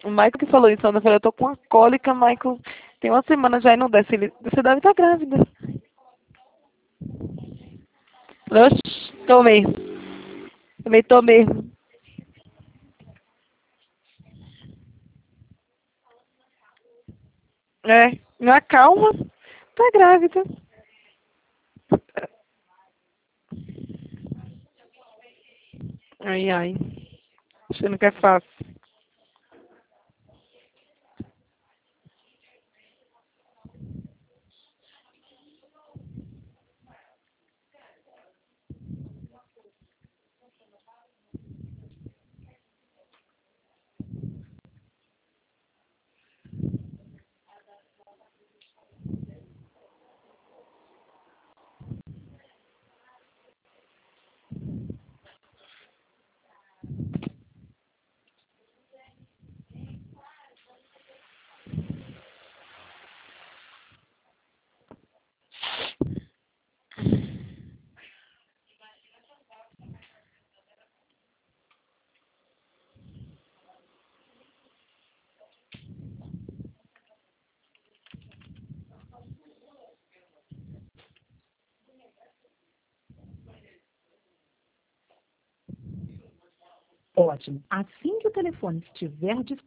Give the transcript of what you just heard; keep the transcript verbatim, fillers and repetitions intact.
O Michael que falou isso, eu falei, eu tô com uma cólica, Michael. Tem uma semana já e não desce. Ele, você deve estar grávida. Oxi, tomei. Também tomei. É, na calma, tá grávida. Ai, ai. Achando que é fácil. Ótimo. Assim que o telefone estiver disponível,